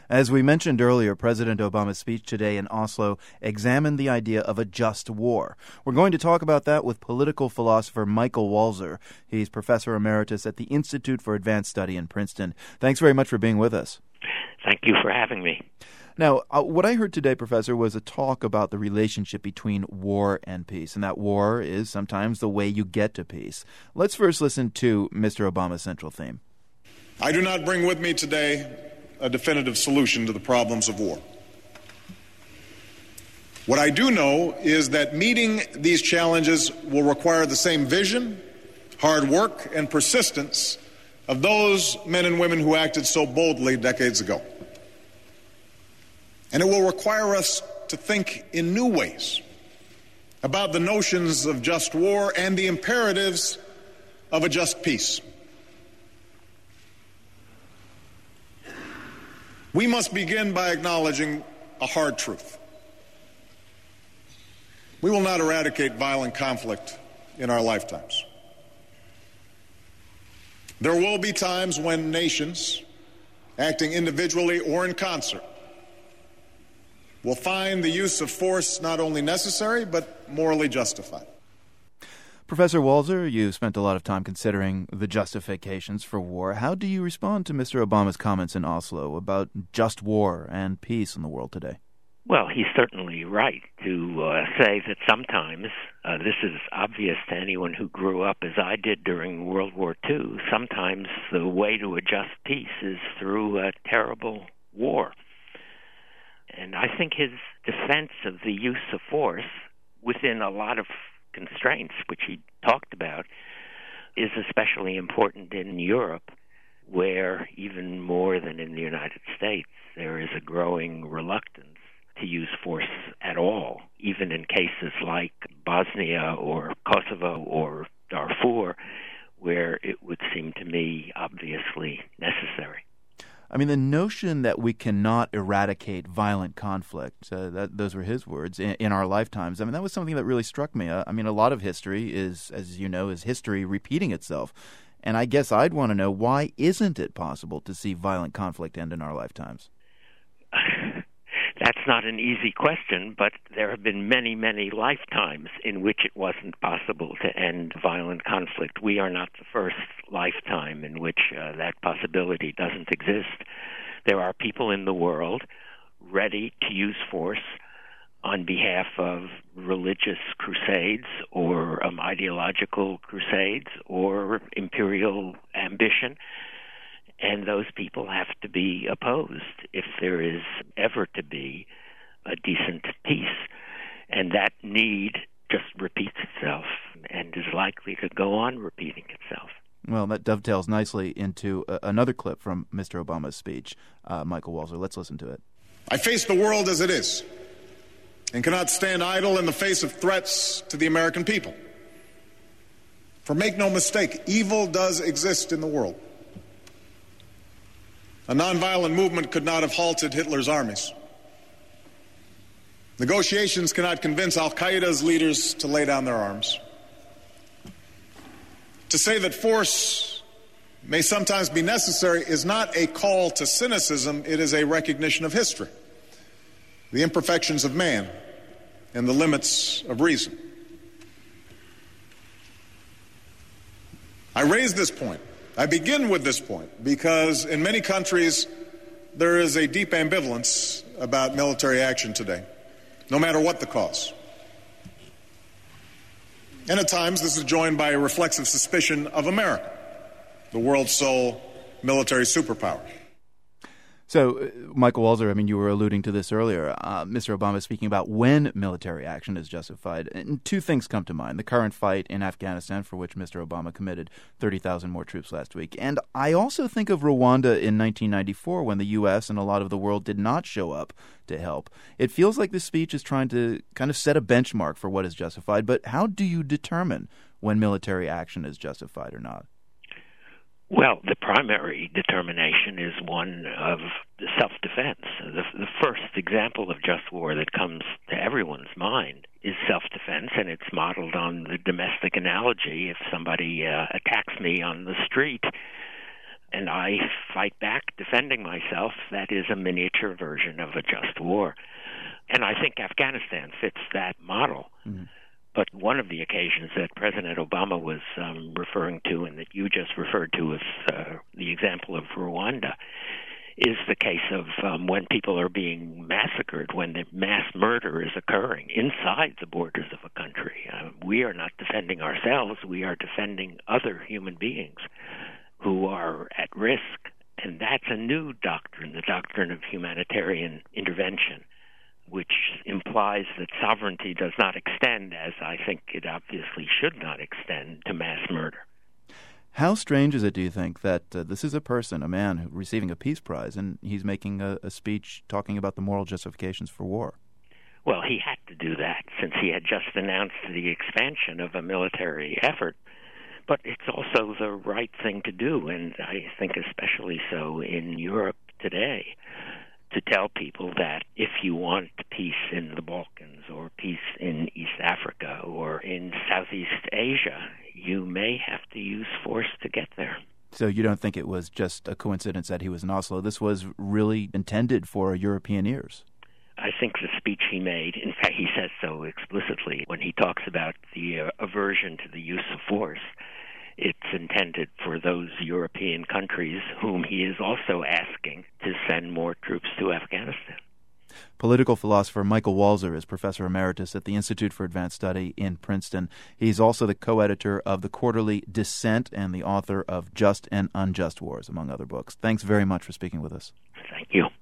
As we mentioned earlier, President Obama's speech today in Oslo examined the idea of a just war. We're going to talk about that with political philosopher Michael Walzer. He's professor emeritus at the Institute for Advanced Study in Princeton. Thanks very much for being with us. Thank you for having me. Now, what I heard today, Professor, was a talk about the relationship between war and peace, and that war is sometimes the way you get to peace. Let's first listen to Mr. Obama's central theme. I do not bring with me today a definitive solution to the problems of war. What I do know is that meeting these challenges will require the same vision, hard work, and persistence of those men and women who acted so boldly decades ago. And it will require us to think in new ways about the notions of just war and the imperatives of a just peace. We must begin by acknowledging a hard truth. We will not eradicate violent conflict in our lifetimes. There will be times when nations, acting individually or in concert, will find the use of force not only necessary, but morally justified. Professor Walzer, you spent a lot of time considering the justifications for war. How do you respond to Mr. Obama's comments in Oslo about just war and peace in the world today? Well, he's certainly right to say that sometimes, this is obvious to anyone who grew up as I did during World War II, sometimes the way to a just peace is through a terrible war. And I think his defense of the use of force within a lot of constraints, which he talked about, is especially important in Europe, where even more than in the United States, there is a growing reluctance to use force at all, even in cases like Bosnia or Kosovo or Darfur, where it would seem to me obviously necessary. I mean, the notion that we cannot eradicate violent conflict, those were his words, in our lifetimes, I mean, that was something that really struck me. I mean, a lot of history is, as you know, is history repeating itself. And I guess I'd want to know, why isn't it possible to see violent conflict end in our lifetimes? That's not an easy question, but there have been many, many lifetimes in which it wasn't possible to end violent conflict. We are not the first lifetime in which that possibility doesn't exist. There are people in the world ready to use force on behalf of religious crusades or ideological crusades or imperial ambition. And those people have to be opposed if there is ever to be a decent peace. And that need just repeats itself and is likely to go on repeating itself. Well, that dovetails nicely into another clip from Mr. Obama's speech. Michael Walzer, let's listen to it. I face the world as it is and cannot stand idle in the face of threats to the American people. For make no mistake, evil does exist in the world. A nonviolent movement could not have halted Hitler's armies. Negotiations cannot convince al-Qaeda's leaders to lay down their arms. To say that force may sometimes be necessary is not a call to cynicism, it is a recognition of history, the imperfections of man, and the limits of reason. I raise this point. I begin with this point because in many countries there is a deep ambivalence about military action today, no matter what the cause. And at times this is joined by a reflexive suspicion of America, the world's sole military superpower. So, Michael Walzer, I mean, you were alluding to this earlier. Mr. Obama is speaking about when military action is justified. And two things come to mind. The current fight in Afghanistan, for which Mr. Obama committed 30,000 more troops last week. And I also think of Rwanda in 1994 when the U.S. and a lot of the world did not show up to help. It feels like this speech is trying to kind of set a benchmark for what is justified. But how do you determine when military action is justified or not? Well, the primary determination is one of self-defense. The first example of just war that comes to everyone's mind is self-defense, and it's modeled on the domestic analogy. If somebody attacks me on the street and I fight back defending myself, that that is a miniature version of a just war. And I think Afghanistan fits that model. Mm-hmm. But one of the occasions that President Obama was referring to and that you just referred to as the example of Rwanda is the case of when people are being massacred, when the mass murder is occurring inside the borders of a country. We are not defending ourselves. We are defending other human beings who are at risk. And that's a new doctrine, the doctrine of humanitarian intervention, which implies that sovereignty does not extend, as I think it obviously should not extend, to mass murder. How strange is it, do you think, that this is a person, a man, who's receiving a peace prize, and he's making a speech talking about the moral justifications for war? Well, he had to do that since he had just announced the expansion of a military effort. But it's also the right thing to do, and I think especially so in Europe today, to tell people that if you want peace in the Balkans or peace in East Africa or in Southeast Asia, you may have to use force to get there. So you don't think it was just a coincidence that he was in Oslo? This was really intended for European ears? I think the speech he made, in fact, he says so explicitly when he talks about the aversion to the use of force. It's intended for those European countries whom he is also asking to send more troops to Afghanistan. Political philosopher Michael Walzer is professor emeritus at the Institute for Advanced Study in Princeton. He's also the co-editor of the quarterly Dissent and the author of Just and Unjust Wars, among other books. Thanks very much for speaking with us. Thank you.